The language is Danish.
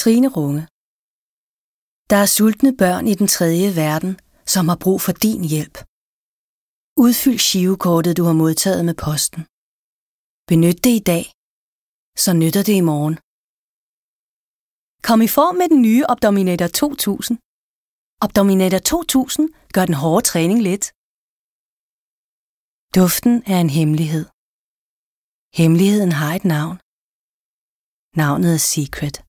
Trine Runge. Der er sultne børn i den 3. verden, som har brug for din hjælp. Udfyld girokortet, du har modtaget med posten. Benyt det i dag, så nytter det i morgen. Kom i form med den nye Abdominator 2000. Abdominator 2000 gør den hårde træning let. Duften er en hemmelighed. Hemmeligheden har et navn. Navnet er Secret.